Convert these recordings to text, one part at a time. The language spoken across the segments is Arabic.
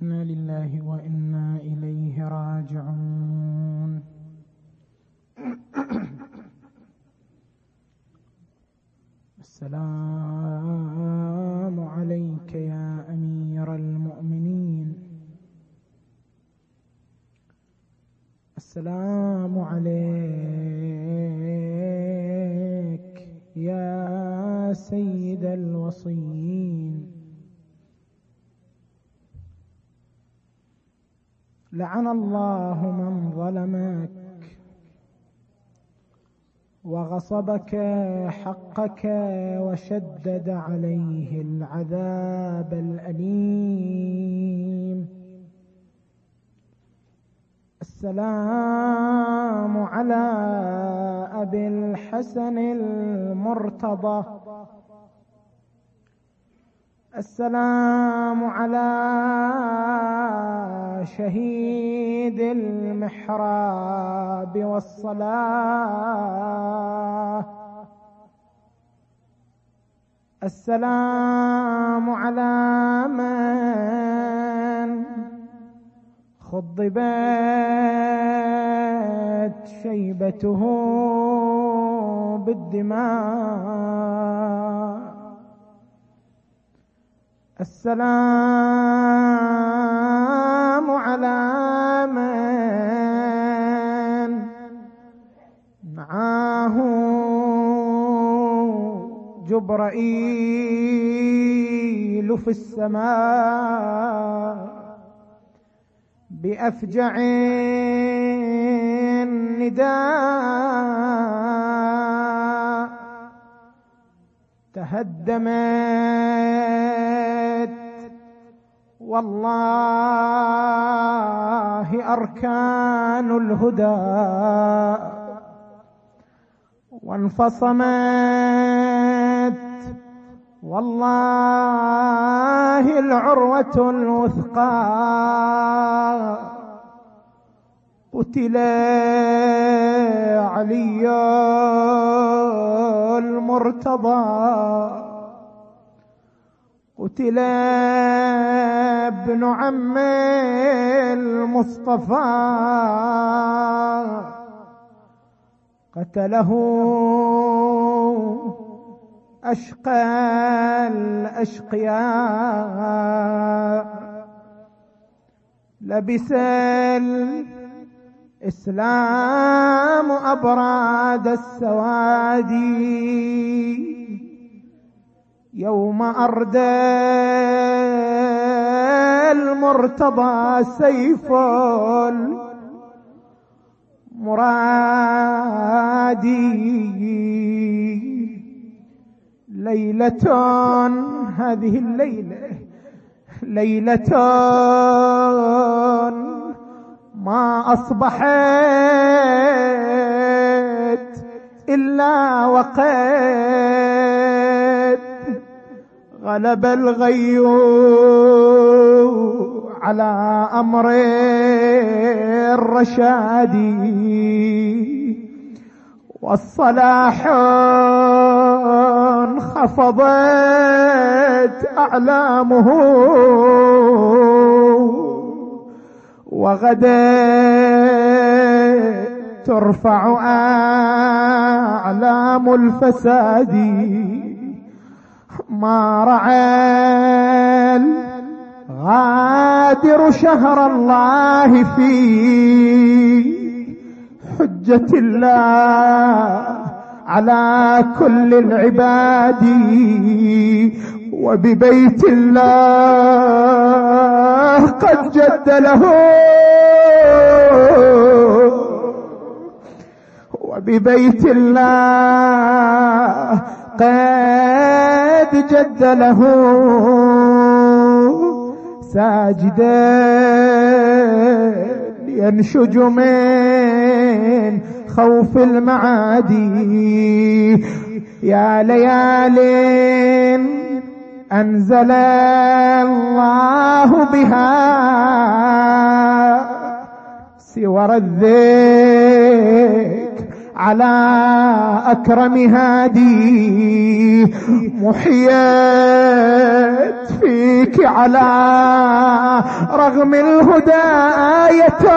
إنا لله وإنا إليه راجعون. السلام عليك يا أمير المؤمنين. السلام عليك يا سيد الوصيين. لعن الله من ظلمك وغصبك حقك وشدد عليه العذاب الأليم. السلام على أبي الحسن المرتضى. السلام على شهيد المحراب والصلاة. السلام على من خضبت شيبته بالدماء. السلام على من معاه جبرائيل في السماء بأفجع النداء. تهدمت والله أركان الهدى وانفصمت والله العروة الوثقى. قتل علي المرتضى. قتل ابن عم المصطفى. قتله أشقى الأشقياء. لبس الإسلام أبراد السواد يوم أردى المرتضى سيف المرادي. ليلة هذه الليلة ليلة ما أصبحت إلا وقد غلب الغي على أمر الرشاد. والصلاح انخفضت أعلامه وغدا ترفع أعلام الفساد. ما رعى الغادر شهر الله في حجة الله على كل العباد. وببيت الله قد جد له وببيت الله قد جد له ساجدا ينشج من خوف المعادي. يا ليال أنزل الله بها سور الذكر على أكرم هادي، محيت فيك على رغم الهداية،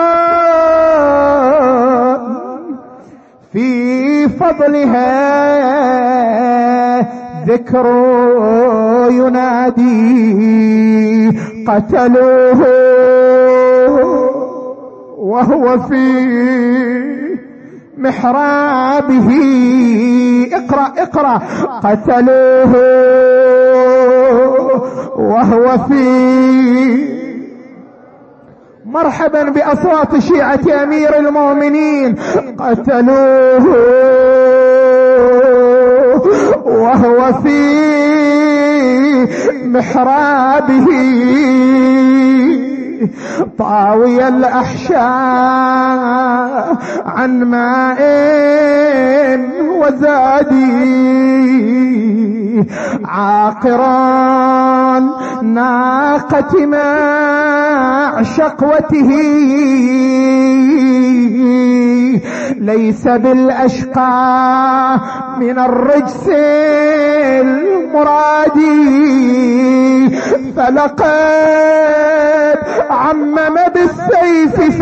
في فضلها ذكر ينادي. قتلوه وهو في محرابه، اقرأ قتلوه وهو في. مرحبا بأصوات شيعة أمير المؤمنين. قتلوه وهو في محرابه، طاوي الأحشاء عن ماء وزادي، عاقران ناقة مع شقوته، ليس بالأشقى من الرجس المرادي، فلقد عمم بالسيف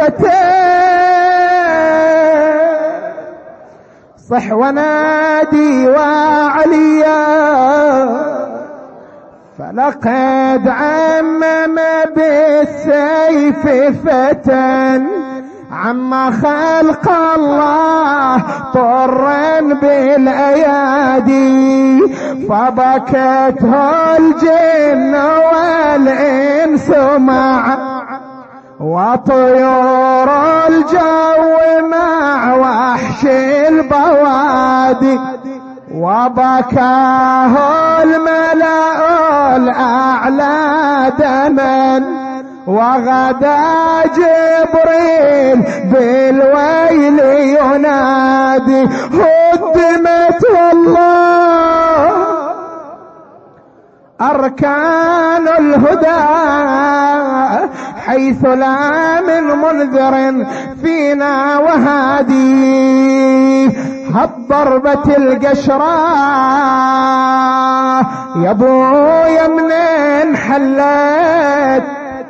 فتاه، صح ونادي وعليا، فلقد عمم بالسيف فتى، عما خلق الله طرا بالايادي، فبكته الجن والانس معا، وطيور الجو مع وحش البوادي، وبكاه الملأ الأعلى دما، وغدا جبريل بالويل ينادي. هدمت والله أركان الهدى، حيث لا من منذر فينا وهادي، هالضربة القشرة يا ابويا منين حلت،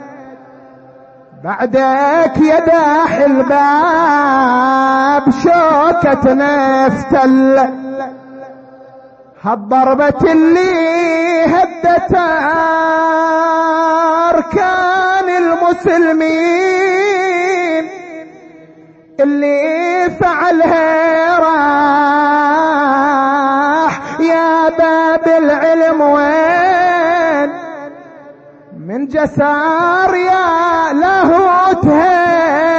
بعدك يا داح الباب شوكة نفتل، هالضربة اللي هدت أركان المسلمين، اللي فعلها راح يا باب العلم وين، من جسار يا لاهوتها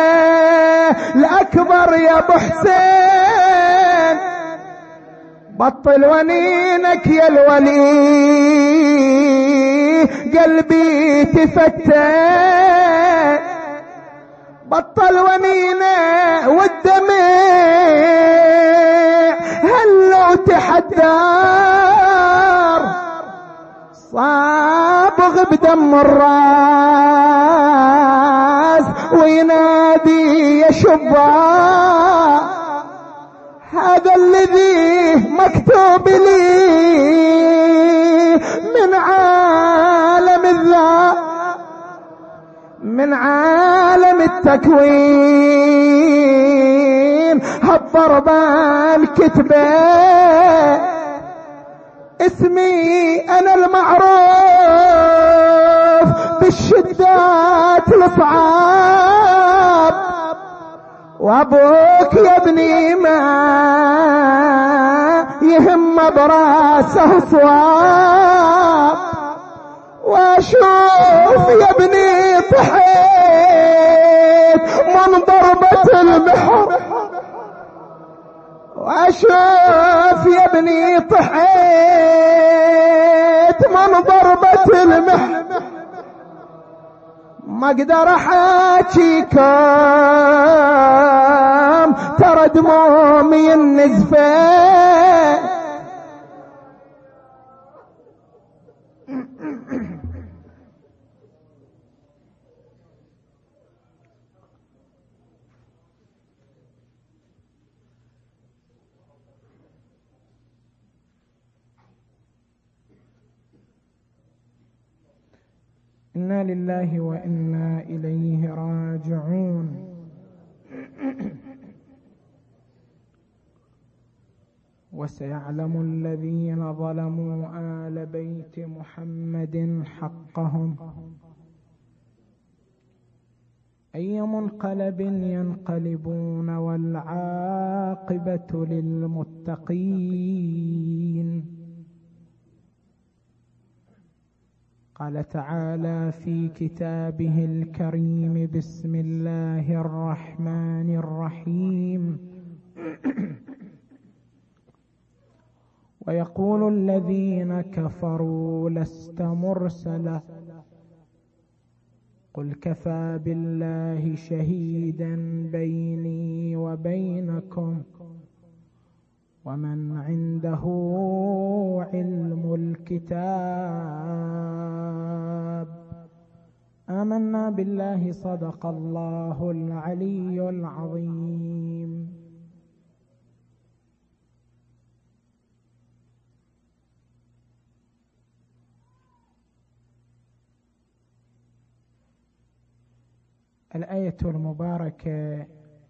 الأكبر يا ابو حسين، بطل ونينك يا الولي قلبي تفتت، بطل ونينه والدمع هلو تحدار، صابغ بدم الراس وينادي يا شباب، هذا الذي مكتوب لي من عالم الذات، من عالم التكوين، هالضربة الكتبة اسمي أنا المعروف بالشدات الصعاب، وابوك يا ابني ما يهم براسه صواب، واشوف يا ابني طحيت من ضربة المحر، واشوف يا ابني طحيت من ضربة المحر، ما اقدر احاكيكم ترى دمومي النزفه. إنا لله وإنا إليه راجعون. وسيعلم الذين ظلموا آل بيت محمد حقهم أي منقلب ينقلبون والعاقبة للمتقين. قال تعالى في كتابه الكريم: بسم الله الرحمن الرحيم. ويقول الذين كفروا لست مرسلا قل كفى بالله شهيدا بيني وبينكم ومن عنده علم الكتاب. آمنا بالله، صدق الله العلي العظيم. الآية المباركة: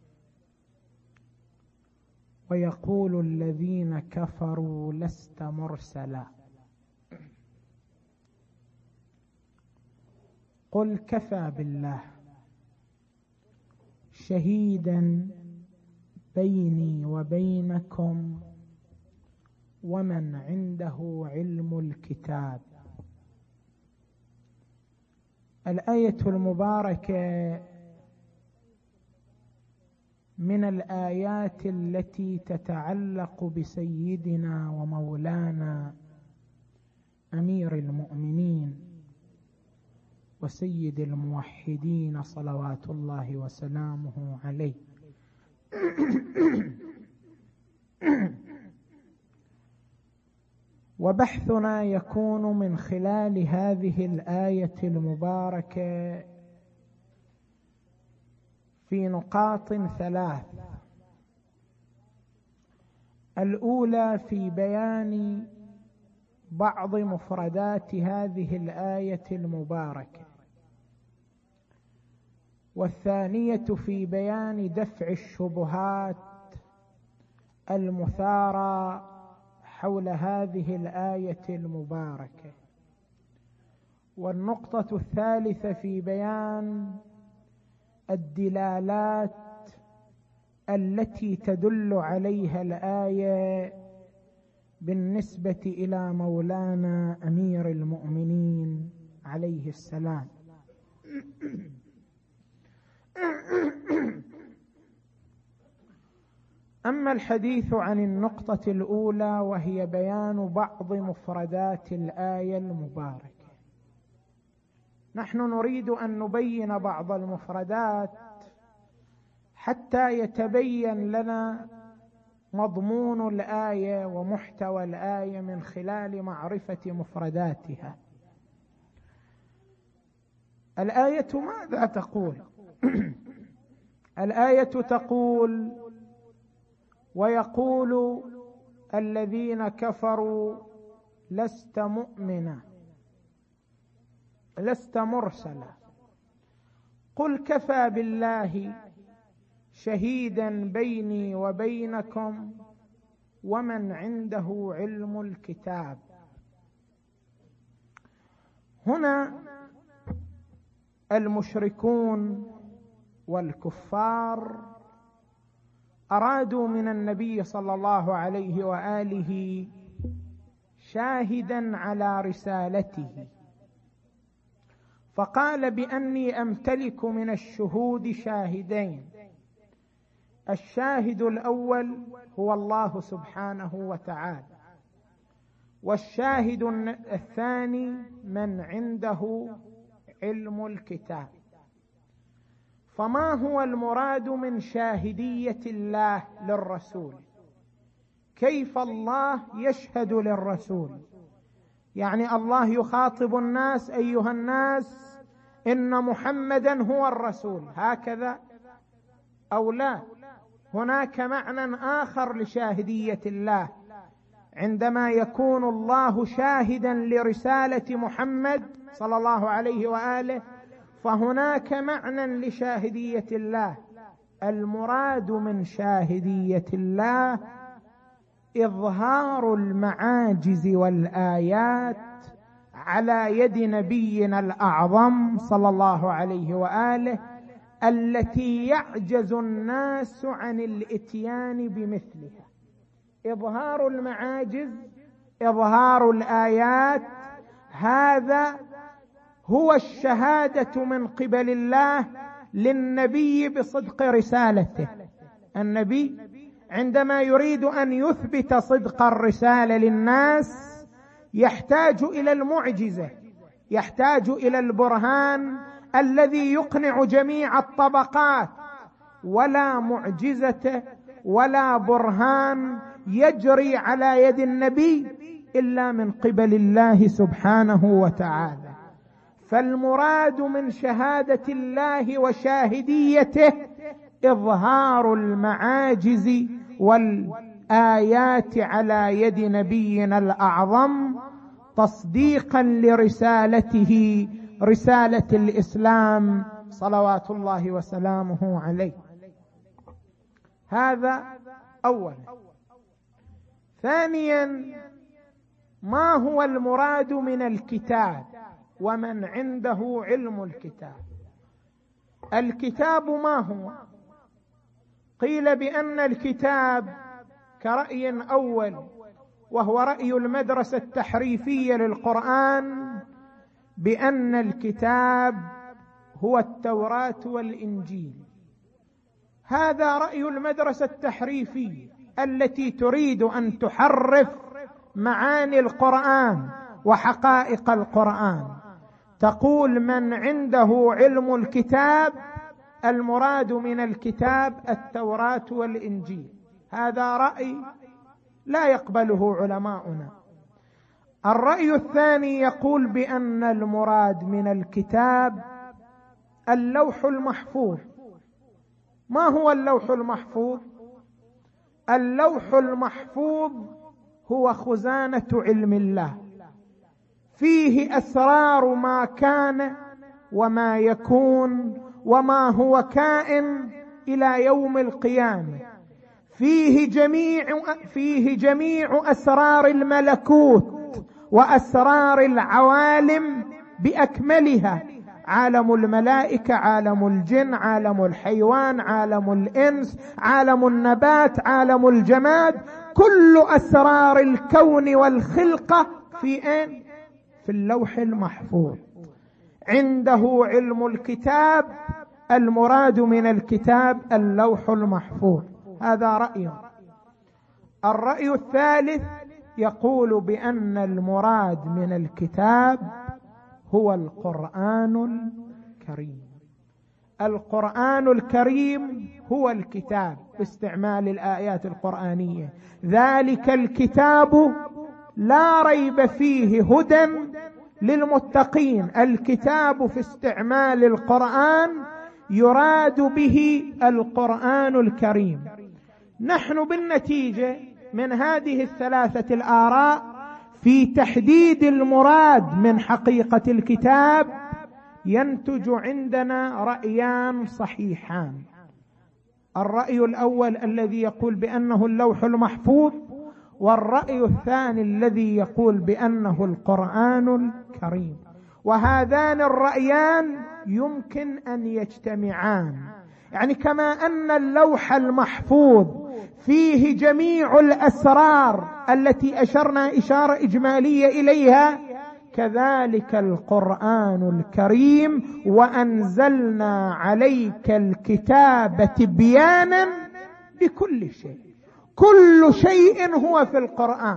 ويقول الذين كفروا لست مرسلا قل كفى بالله شهيدا بيني وبينكم ومن عنده علم الكتاب. الآية المباركة من الآيات التي تتعلق بسيدنا ومولانا أمير المؤمنين وسيد الموحدين صلوات الله وسلامه عليه. وبحثنا يكون من خلال هذه الآية المباركة في نقاط ثلاث. الأولى في بيان بعض مفردات هذه الآية المباركة، والثانية في بيان دفع الشبهات المثارة حول هذه الآية المباركة، والنقطة الثالثة في بيان الدلالات التي تدل عليها الآية بالنسبة إلى مولانا أمير المؤمنين عليه السلام. أما الحديث عن النقطة الأولى وهي بيان بعض مفردات الآية المباركة، نحن نريد أن نبين بعض المفردات حتى يتبين لنا مضمون الآية ومحتوى الآية من خلال معرفة مفرداتها. الآية ماذا تقول؟ الآية تقول: ويقول الذين كفروا لست مؤمنا لست مرسلا قل كفى بالله شهيدا بيني وبينكم ومن عنده علم الكتاب. هنا المشركون والكفار أرادوا من النبي صلى الله عليه وآله شاهدا على رسالته، فقال بأني أمتلك من الشهود شاهدين: الشاهد الأول هو الله سبحانه وتعالى، والشاهد الثاني من عنده علم الكتاب. فما هو المراد من شاهدية الله للرسول؟ كيف الله يشهد للرسول؟ يعني الله يخاطب الناس: أيها الناس إن محمدا هو الرسول، هكذا أو لا؟ هناك معنى آخر لشاهدية الله عندما يكون الله شاهدا لرسالة محمد صلى الله عليه وآله فهناك معنى لشاهدية الله. المراد من شاهدية الله إظهار المعاجز والآيات على يد نبينا الأعظم صلى الله عليه وآله التي يعجز الناس عن الإتيان بمثلها. إظهار المعاجز، إظهار الآيات، هذا هو الشهادة من قبل الله للنبي بصدق رسالته. النبي عندما يريد أن يثبت صدق الرسالة للناس يحتاج إلى المعجزة، يحتاج إلى البرهان الذي يقنع جميع الطبقات، ولا معجزة ولا برهان يجري على يد النبي إلا من قبل الله سبحانه وتعالى. فالمراد من شهادة الله وشاهديته إظهار المعاجز والآيات على يد نبينا الأعظم تصديقا لرسالته، رسالة الإسلام صلوات الله وسلامه عليه. هذا أولا. ثانيا، ما هو المراد من الكتاب ومن عنده علم الكتاب؟ الكتاب ما هو؟ قيل بأن الكتاب كرأي أول، وهو رأي المدرسة التحريفية للقرآن، بأن الكتاب هو التوراة والإنجيل. هذا رأي المدرسة التحريفية التي تريد أن تحرف معاني القرآن وحقائق القرآن. تقول من عنده علم الكتاب المراد من الكتاب التوراة والإنجيل. هذا رأي لا يقبله علماؤنا. الرأي الثاني يقول بأن المراد من الكتاب اللوح المحفوظ. ما هو اللوح المحفوظ؟ اللوح المحفوظ هو خزانة علم الله، فيه أسرار ما كان وما يكون وما هو كائن إلى يوم القيامة، فيه جميع أسرار الملكوت وأسرار العوالم بأكملها، عالم الملائكة، عالم الجن، عالم الحيوان، عالم الإنس، عالم النبات، عالم الجماد، كل أسرار الكون والخلقة في اللوح المحفوظ. عنده علم الكتاب، المراد من الكتاب اللوح المحفوظ. هذا رأي. الرأي الثالث يقول بأن المراد من الكتاب هو القرآن الكريم. القرآن الكريم هو الكتاب باستعمال الآيات القرآنية. ذلك الكتاب لا ريب فيه هدى للمتقين. الكتاب في استعمال القرآن يراد به القرآن الكريم. نحن بالنتيجة من هذه الثلاثة الآراء في تحديد المراد من حقيقة الكتاب ينتج عندنا رأيان صحيحان. الرأي الأول الذي يقول بأنه اللوح المحفوظ، والرأي الثاني الذي يقول بأنه القرآن الكريم. وهذان الرأيان يمكن أن يجتمعان، يعني كما أن اللوح المحفوظ فيه جميع الأسرار التي أشرنا إشارة إجمالية إليها، كذلك القرآن الكريم وأنزلنا عليك الكتاب تبيانا لكل شيء. كل شيء هو في القرآن،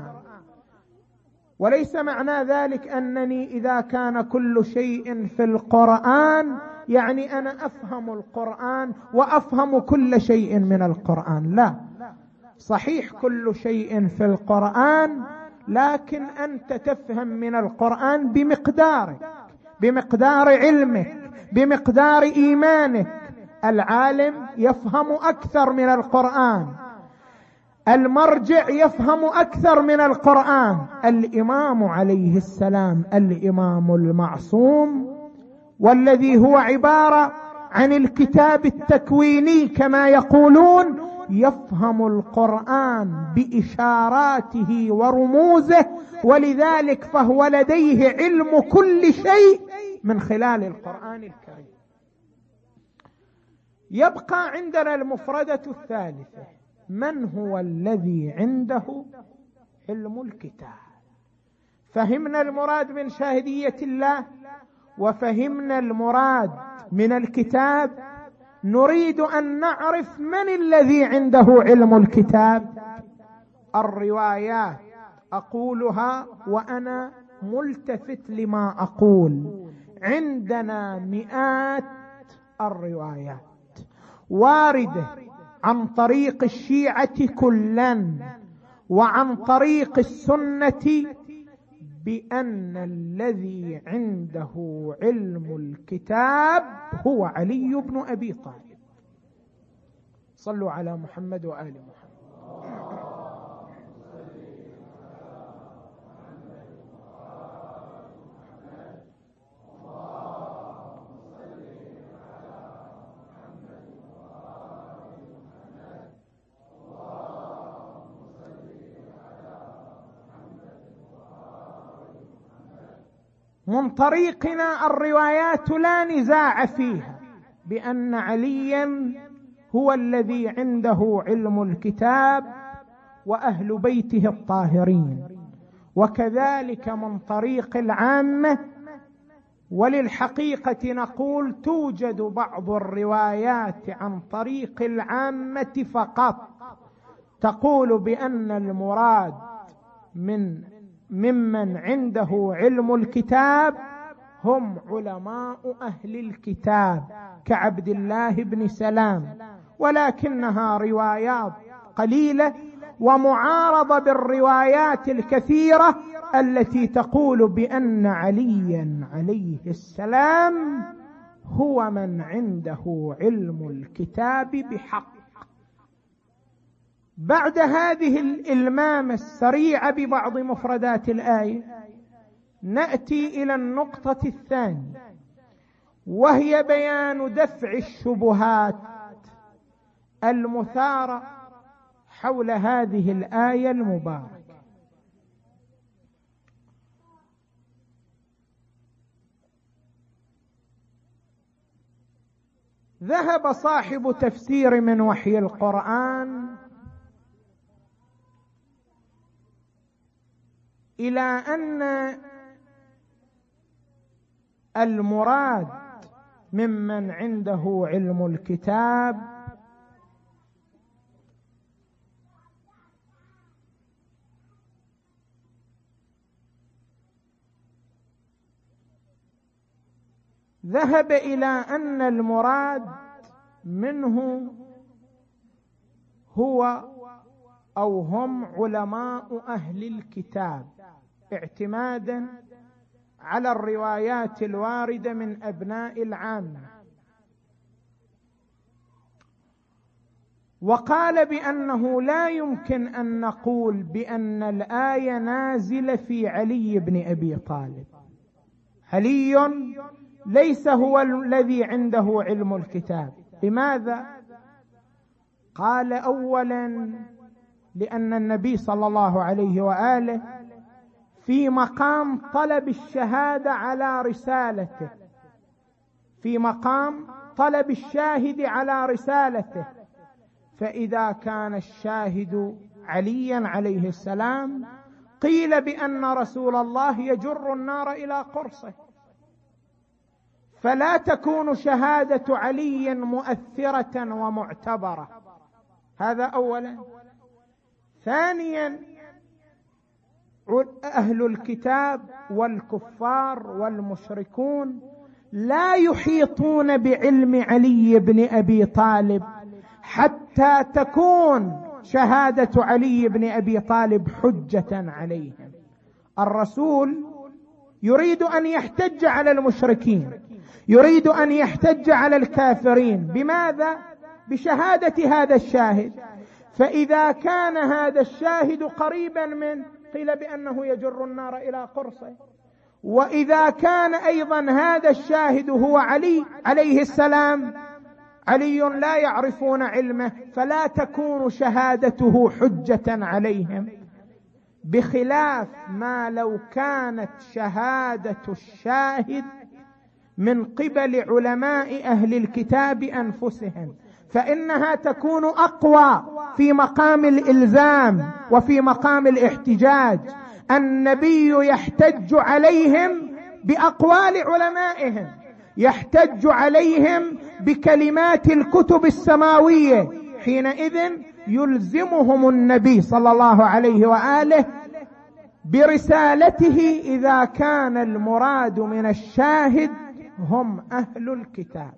وليس معنى ذلك أنني إذا كان كل شيء في القرآن يعني أنا أفهم القرآن وأفهم كل شيء من القرآن. لا، صحيح كل شيء في القرآن، لكن أنت تفهم من القرآن بمقدارك، بمقدار علمك، بمقدار إيمانك. العالم يفهم أكثر من القرآن. المرجع يفهم أكثر من القرآن. الإمام عليه السلام الإمام المعصوم، والذي هو عبارة عن الكتاب التكويني كما يقولون، يفهم القرآن بإشاراته ورموزه، ولذلك فهو لديه علم كل شيء من خلال القرآن الكريم. يبقى عندنا المفردة الثالثة: من هو الذي عنده علم الكتاب؟ فهمنا المراد من شاهدية الله، وفهمنا المراد من الكتاب. نريد أن نعرف من الذي عنده علم الكتاب. الروايات أقولها وأنا ملتفت لما أقول، عندنا مئات الروايات واردة عن طريق الشيعة كلا وعن طريق السنة بأن الذي عنده علم الكتاب هو علي بن أبي طالب. صلوا على محمد وآل محمد. من طريقنا الروايات لا نزاع فيها بأن عليا هو الذي عنده علم الكتاب وأهل بيته الطاهرين، وكذلك من طريق العامة. وللحقيقة نقول توجد بعض الروايات عن طريق العامة فقط تقول بأن المراد ممن عنده علم الكتاب هم علماء أهل الكتاب كعبد الله بن سلام، ولكنها روايات قليلة ومعارضة بالروايات الكثيرة التي تقول بأن عليا عليه السلام هو من عنده علم الكتاب بحق. بعد هذه الإلمامة السريعة ببعض مفردات الآية نأتي إلى النقطة الثانية، وهي بيان دفع الشبهات المثارة حول هذه الآية المباركة. ذهب صاحب تفسير من وحي القرآن إلى أن المراد ممن عنده علم الكتاب ذهب إلى أن المراد منه هو أو هم علماء أهل الكتاب، اعتمادا على الروايات الواردة من أبناء العامة. وقال بأنه لا يمكن أن نقول بأن الآية نازلة في علي بن أبي طالب. علي ليس هو الذي عنده علم الكتاب. لماذا؟ قال أولا لأن النبي صلى الله عليه وآله في مقام طلب الشهادة على رسالته، في مقام طلب الشاهد على رسالته، فإذا كان الشاهد عليا عليه السلام قيل بأن رسول الله يجر النار إلى قرصه، فلا تكون شهادة علي مؤثرة ومعتبرة. هذا أولا. ثانيا أهل الكتاب والكفار والمشركون لا يحيطون بعلم علي بن أبي طالب حتى تكون شهادة علي بن أبي طالب حجة عليهم. الرسول يريد أن يحتج على المشركين، يريد أن يحتج على الكافرين. بماذا؟ بشهادة هذا الشاهد. فإذا كان هذا الشاهد قريبا منه قيل بأنه يجر النار إلى قرصه. وإذا كان أيضا هذا الشاهد هو علي عليه السلام، علي لا يعرفون علمه، فلا تكون شهادته حجة عليهم، بخلاف ما لو كانت شهادة الشاهد من قبل علماء أهل الكتاب أنفسهم، فإنها تكون أقوى في مقام الإلزام وفي مقام الاحتجاج. النبي يحتج عليهم بأقوال علمائهم، يحتج عليهم بكلمات الكتب السماوية، حينئذ يلزمهم النبي صلى الله عليه وآله برسالته إذا كان المراد من الشاهد هم أهل الكتاب.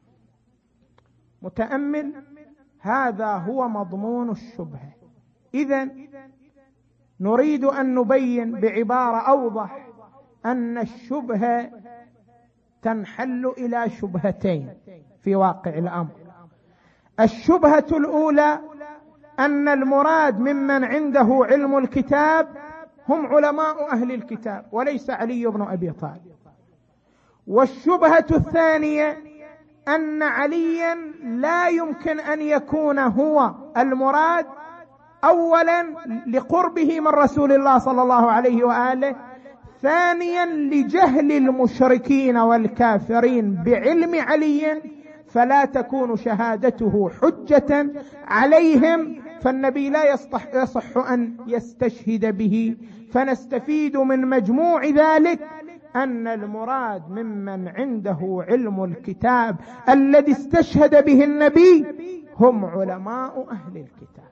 متأمل، هذا هو مضمون الشبهة. إذن نريد أن نبين بعبارة أوضح أن الشبهة تنحل إلى شبهتين في واقع الأمر. الشبهة الأولى أن المراد ممن عنده علم الكتاب هم علماء أهل الكتاب وليس علي بن أبي طالب. والشبهة الثانية أن عليا لا يمكن أن يكون هو المراد، أولا لقربه من رسول الله صلى الله عليه وآله، ثانيا لجهل المشركين والكافرين بعلم علي، فلا تكون شهادته حجة عليهم، فالنبي لا يصح أن يستشهد به. فنستفيد من مجموع ذلك أن المراد ممن عنده علم الكتاب الذي استشهد به النبي هم علماء أهل الكتاب.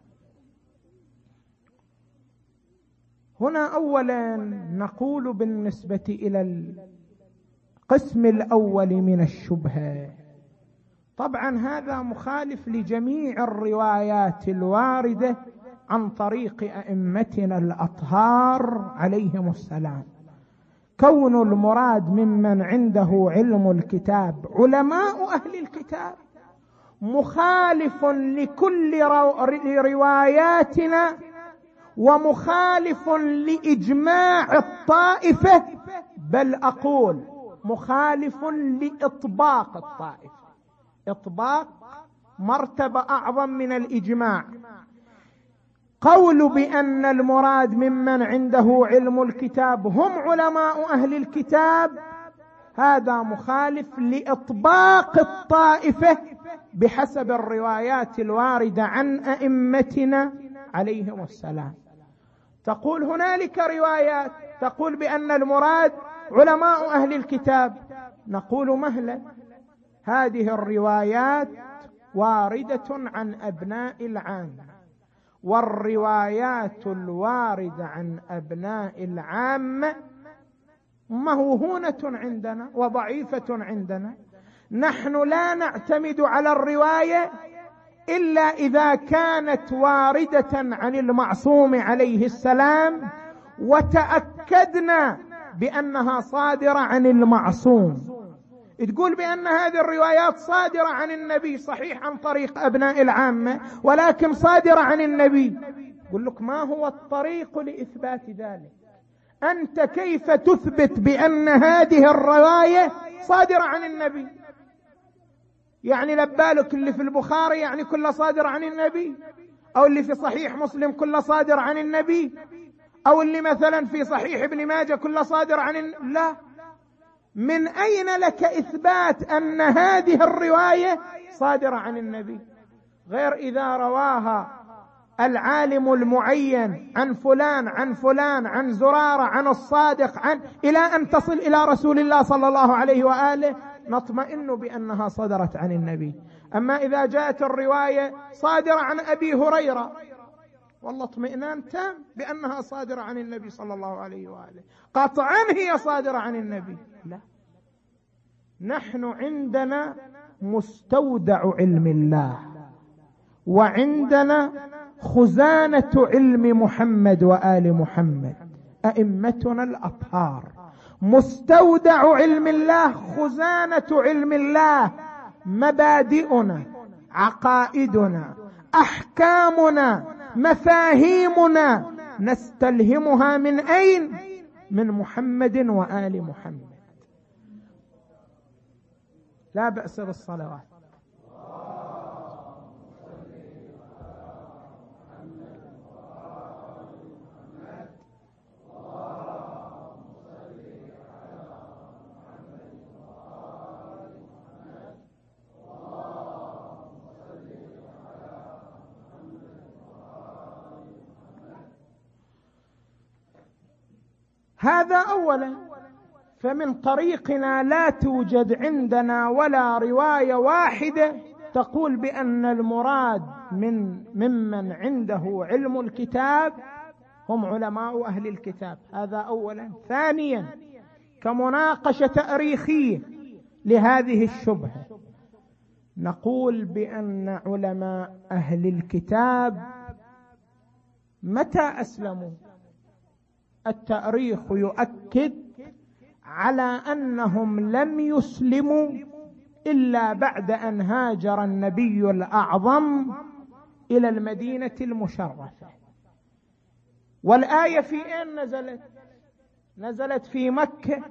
هنا أولا نقول بالنسبة إلى القسم الأول من الشبهة، طبعا هذا مخالف لجميع الروايات الواردة عن طريق أئمتنا الأطهار عليهم السلام. كون المراد ممن عنده علم الكتاب علماء أهل الكتاب مخالف لكل رواياتنا، ومخالف لإجماع الطائفة، بل أقول مخالف لإطباق الطائفة. إطباق مرتبة أعظم من الإجماع. قول بأن المراد ممن عنده علم الكتاب هم علماء أهل الكتاب هذا مخالف لإطباق الطائفة بحسب الروايات الواردة عن أئمتنا عليهم السلام. تقول هنالك روايات تقول بأن المراد علماء أهل الكتاب، نقول مهلا، هذه الروايات واردة عن أبناء العامة، والروايات الواردة عن أبناء العامة موهونة عندنا وضعيفة عندنا. نحن لا نعتمد على الرواية إلا إذا كانت واردة عن المعصوم عليه السلام وتأكدنا بأنها صادرة عن المعصوم. تقول بأن هذه الروايات صادرة عن النبي، صحيح عن طريق أبناء العامة ولكن صادرة عن النبي. قل لك ما هو الطريق لإثبات ذلك؟ أنت كيف تثبت بأن هذه الرواية صادرة عن النبي؟ يعني لبالك اللي في البخاري يعني كله صادر عن النبي، أو اللي في صحيح مسلم كله صادر عن النبي، أو اللي مثلا في صحيح ابن ماجه كله صادر عن لا. من أين لك إثبات أن هذه الرواية صادرة عن النبي؟ غير إذا رواها العالم المعين عن فلان عن فلان عن زرارة عن الصادق إلى أن تصل إلى رسول الله صلى الله عليه وآله نطمئن بأنها صدرت عن النبي. أما إذا جاءت الرواية صادرة عن أبي هريرة والله اطمئنان تام بأنها صادرة عن النبي صلى الله عليه وآله، قطعا هي صادرة عن النبي. لا، نحن عندنا مستودع علم الله، وعندنا خزانة علم محمد وآل محمد أئمتنا الأطهار. مستودع علم الله، خزانة علم الله، مبادئنا، عقائدنا، أحكامنا مفاهيمنا نستلهمها من أين؟ من محمد وآل محمد. لا بأس بالصلوات. هذا أولا. فمن طريقنا لا توجد عندنا ولا رواية واحدة تقول بأن المراد ممن عنده علم الكتاب هم علماء أهل الكتاب. هذا أولا. ثانيا، كمناقشة تاريخية لهذه الشبهة، نقول بأن علماء أهل الكتاب متى أسلموا؟ التاريخ يؤكد على أنهم لم يسلموا إلا بعد أن هاجر النبي الأعظم إلى المدينة المشرفة. والآية في أين نزلت؟ نزلت في مكة.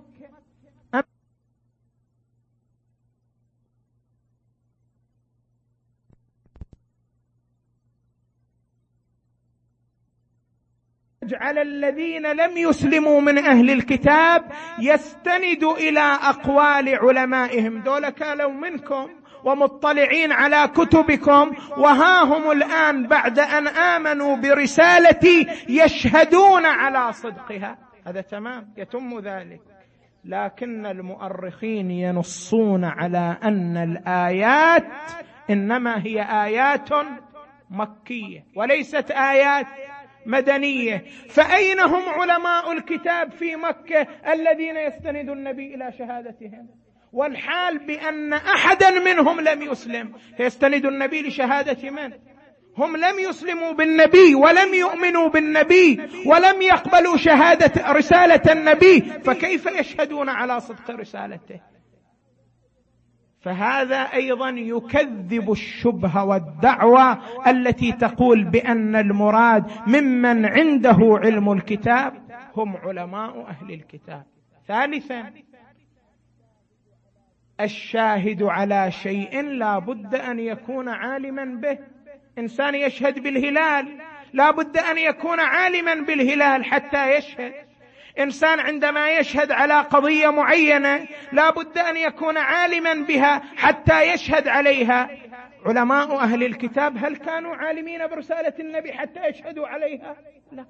على الذين لم يسلموا من أهل الكتاب يستند إلى أقوال علمائهم. دول كانوا منكم ومطلعين على كتبكم، وها هم الآن بعد أن آمنوا برسالتي يشهدون على صدقها. هذا تمام، يتم ذلك. لكن المؤرخين ينصون على أن الآيات إنما هي آيات مكية وليست آيات مدنية. فأين هم علماء الكتاب في مكة الذين يستند النبي إلى شهادتهم؟ والحال بأن أحدا منهم لم يسلم. يستند النبي لشهادة من؟ هم لم يسلموا بالنبي ولم يؤمنوا بالنبي ولم يقبلوا شهادة رسالة النبي، فكيف يشهدون على صدق رسالته؟ فهذا أيضا يكذب الشبهة والدعوة التي تقول بأن المراد ممن عنده علم الكتاب هم علماء أهل الكتاب. ثالثا، الشاهد على شيء لا بد أن يكون عالما به. إنسان يشهد بالهلال لا بد أن يكون عالما بالهلال حتى يشهد. إنسان عندما يشهد على قضية معينة لا بد أن يكون عالما بها حتى يشهد عليها. علماء أهل الكتاب هل كانوا عالمين برسالة النبي حتى يشهدوا عليها؟ لا.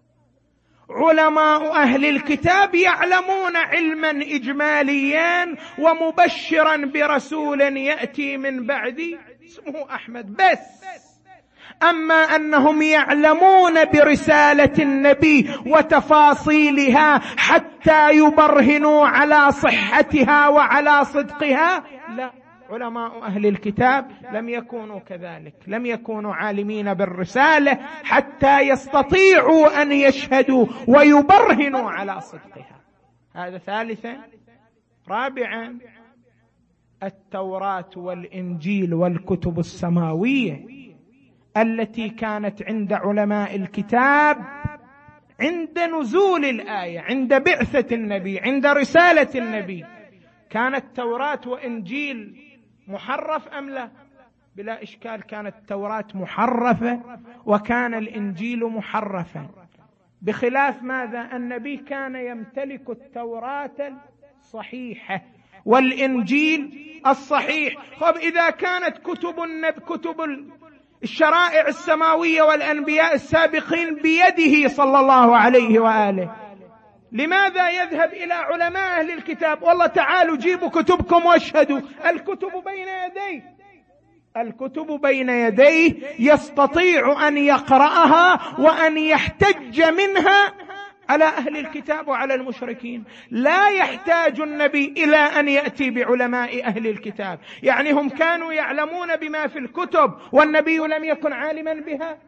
علماء أهل الكتاب يعلمون علما إجماليا ومبشرا برسول يأتي من بعدي اسمه أحمد بس. أما أنهم يعلمون برسالة النبي وتفاصيلها حتى يبرهنوا على صحتها وعلى صدقها، لا. علماء أهل الكتاب لم يكونوا كذلك، لم يكونوا عالمين بالرسالة حتى يستطيعوا أن يشهدوا ويبرهنوا على صدقها. هذا ثالثا. رابعا، التوراة والإنجيل والكتب السماوية التي كانت عند علماء الكتاب عند نزول الآية، عند بعثة النبي، عند رسالة النبي، كانت توراة وإنجيل محرف أم لا؟ بلا إشكال كانت التوراة محرفة وكان الإنجيل محرفا، بخلاف ماذا؟ النبي كان يمتلك التوراة الصحيحة والإنجيل الصحيح. طب إذا كانت كتب الشرائع السماوية والأنبياء السابقين بيده صلى الله عليه وآله، لماذا يذهب إلى علماء أهل الكتاب؟ والله تعالوا جيبوا كتبكم واشهدوا. الكتب بين يديه، الكتب بين يديه، يستطيع أن يقرأها وأن يحتج منها على أهل الكتاب وعلى المشركين. لا يحتاج النبي إلى أن يأتي بعلماء أهل الكتاب. يعني هم كانوا يعلمون بما في الكتب والنبي لم يكن عالما بها.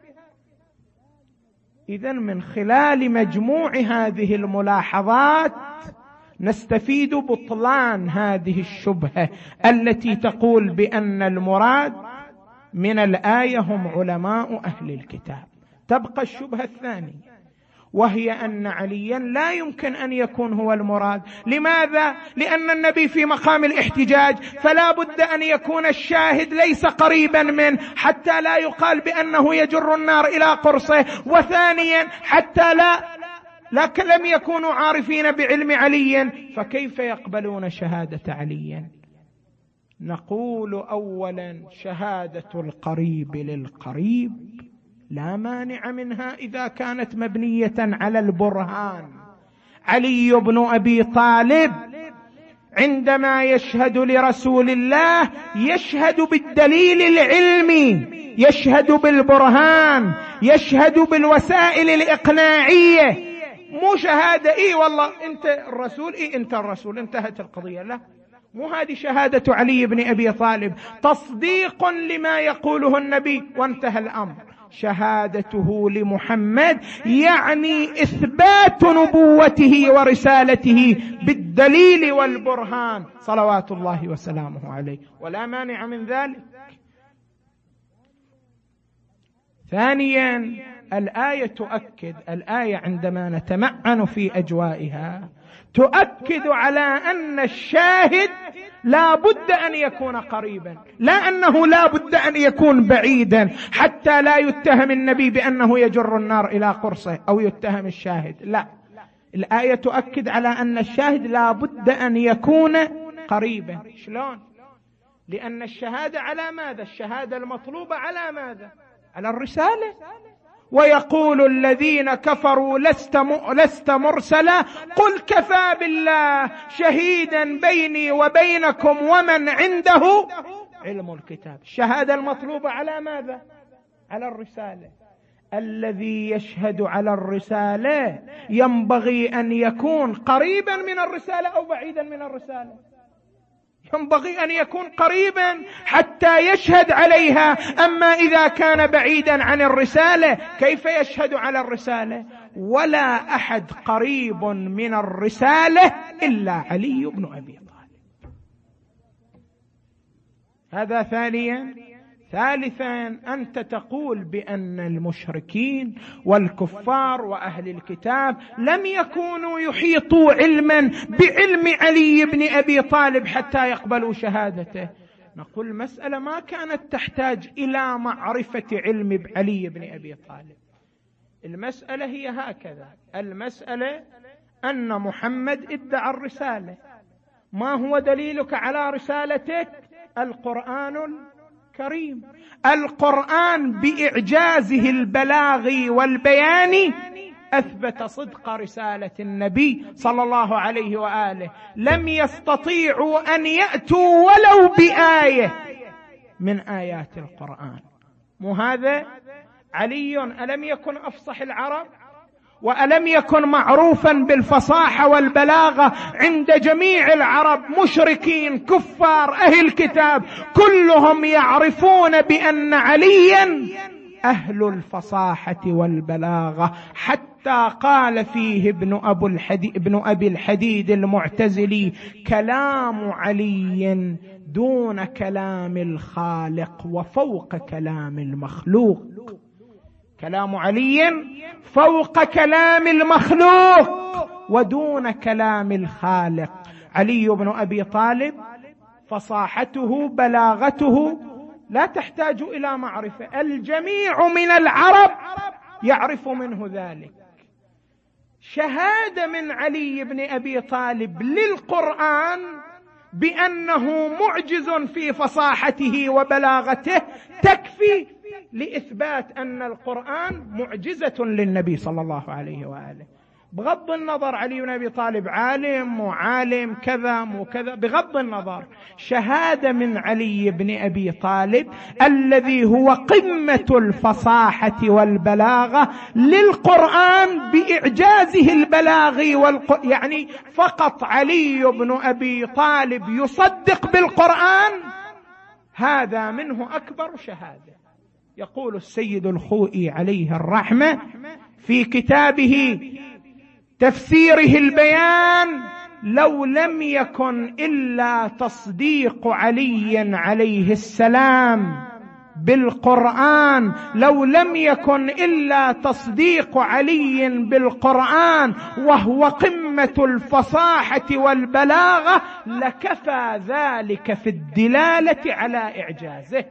إذن من خلال مجموع هذه الملاحظات نستفيد بطلان هذه الشبهة التي تقول بأن المراد من الآية هم علماء أهل الكتاب. تبقى الشبهة الثانية، وهي أن عليا لا يمكن أن يكون هو المراد. لماذا؟ لأن النبي في مقام الاحتجاج، فلا بد أن يكون الشاهد ليس قريبا منه حتى لا يقال بأنه يجر النار إلى قرصه. وثانيا حتى لكن لم يكونوا عارفين بعلم علي، فكيف يقبلون شهادة علي؟ نقول أولا شهادة القريب للقريب لا مانع منها إذا كانت مبنية على البرهان. علي بن أبي طالب عندما يشهد لرسول الله يشهد بالدليل العلمي، يشهد بالبرهان، يشهد بالوسائل الإقناعية، مو شهادة والله أنت الرسول أنت الرسول انتهت القضية. لا، مو هذه شهادة علي بن أبي طالب، تصديق لما يقوله النبي وانتهى الأمر. شهادته لمحمد يعني إثبات نبوته ورسالته بالدليل والبرهان صلوات الله وسلامه عليه، ولا مانع من ذلك. ثانيا الآية تؤكد، الآية عندما نتمعن في أجوائها تؤكد على أن الشاهد لا بد أن يكون قريبا، لا أنه لا بد أن يكون بعيدا حتى لا يتهم النبي بأنه يجر النار إلى قرصه أو يتهم الشاهد. لا، الآية تؤكد على أن الشاهد لا بد أن يكون قريبا. شلون؟ لأن الشهادة على ماذا؟ الشهادة المطلوبة على ماذا؟ على الرسالة. ويقول الذين كفروا لست مرسلا قل كفى بالله شهيدا بيني وبينكم ومن عنده علم الكتاب. الشهادة المطلوبة على ماذا؟ على الرسالة. الذي يشهد على الرسالة ينبغي أن يكون قريبا من الرسالة أو بعيدا من الرسالة؟ ينبغي أن يكون قريبا حتى يشهد عليها. أما إذا كان بعيدا عن الرسالة كيف يشهد على الرسالة؟ ولا أحد قريب من الرسالة إلا علي بن أبي طالب. هذا ثانيا. ثالثا أنت تقول بأن المشركين والكفار وأهل الكتاب لم يكونوا يحيطوا علما بعلم علي بن أبي طالب حتى يقبلوا شهادته. نقول المسألة ما كانت تحتاج إلى معرفة علم علي بن أبي طالب. المسألة هي هكذا، المسألة أن محمد ادعى الرسالة. ما هو دليلك على رسالتك؟ القرآن الكريم. القرآن بإعجازه البلاغي والبياني أثبت صدق رسالة النبي صلى الله عليه وآله. لم يستطيعوا أن يأتوا ولو بآية من آيات القرآن. مو هذا علي ألم يكن أفصح العرب؟ وألم يكن معروفا بالفصاحة والبلاغة عند جميع العرب، مشركين كفار أهل كتاب كلهم يعرفون بأن عليا أهل الفصاحة والبلاغة. حتى قال فيه ابن أبي الحديد المعتزلي: كلام علي دون كلام الخالق وفوق كلام المخلوق. كلام علي فوق كلام المخلوق ودون كلام الخالق. علي بن أبي طالب فصاحته بلاغته لا تحتاج إلى معرفة، الجميع من العرب يعرف منه ذلك. شهادة من علي بن أبي طالب للقرآن بأنه معجز في فصاحته وبلاغته تكفي لإثبات أن القرآن معجزة للنبي صلى الله عليه وآله. بغض النظر علي بن أبي طالب عالم وعالم كذا وكذا، بغض النظر، شهادة من علي بن أبي طالب الذي هو قمة الفصاحة والبلاغة للقرآن بإعجازه البلاغي يعني فقط علي بن أبي طالب يصدق بالقرآن، هذا منه أكبر شهادة. يقول السيد الخوئي عليه الرحمة في كتابه تفسيره البيان: لو لم يكن إلا تصديق علي عليه السلام بالقرآن لو لم يكن إلا تصديق علي بالقرآن وهو قمة الفصاحة والبلاغة لكفى ذلك في الدلالة على إعجازه.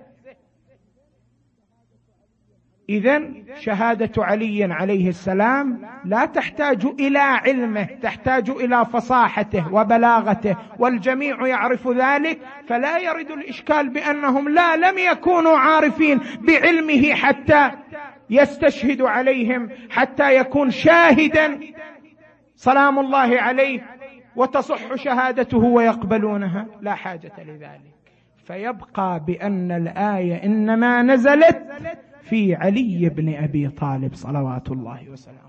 إذن شهادة علي عليه السلام لا تحتاج إلى علمه، تحتاج إلى فصاحته وبلاغته، والجميع يعرف ذلك، فلا يرد الإشكال بأنهم لم يكونوا عارفين بعلمه حتى يستشهد عليهم، حتى يكون شاهدا سلام الله عليه وتصح شهادته ويقبلونها، لا حاجة لذلك. فيبقى بأن الآية إنما نزلت في علي بن أبي طالب صلوات الله وسلامه.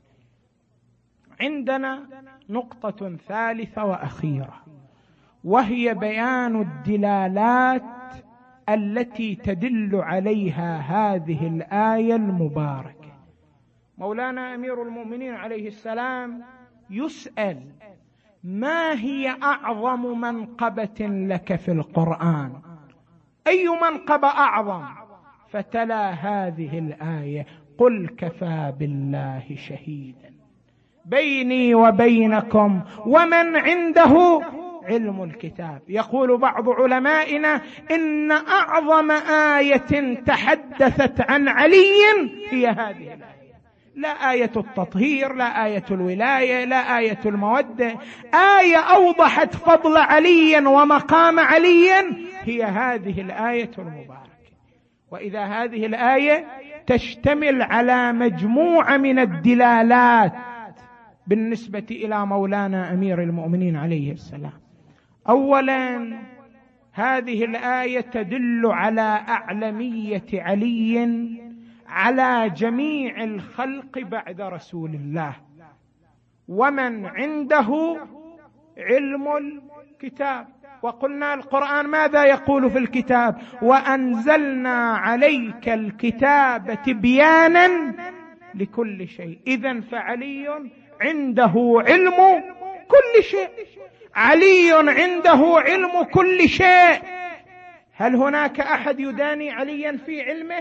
عندنا نقطة ثالثة وأخيرة، وهي بيان الدلالات التي تدل عليها هذه الآية المباركة. مولانا أمير المؤمنين عليه السلام يسأل: ما هي أعظم منقبة لك في القرآن؟ أي منقبة أعظم؟ فتلا هذه الآية: قل كفى بالله شهيدا بيني وبينكم ومن عنده علم الكتاب. يقول بعض علمائنا إن أعظم آية تحدثت عن علي هي هذه الآية، لا آية التطهير، لا آية الولاية، لا آية المودة، آية أوضحت فضل علي ومقام علي هي هذه الآية المباركة. وإذا هذه الآية تشتمل على مجموعة من الدلالات بالنسبة إلى مولانا أمير المؤمنين عليه السلام. أولا، هذه الآية تدل على أعلمية علي على جميع الخلق بعد رسول الله ومن عنده علم الكتاب. وقلنا القرآن ماذا يقول في الكتاب؟ وأنزلنا عليك الكتاب تبيانا لكل شيء. إذن فعلي عنده علم كل شيء، علي عنده علم كل شيء. هل هناك أحد يداني عليا في علمه؟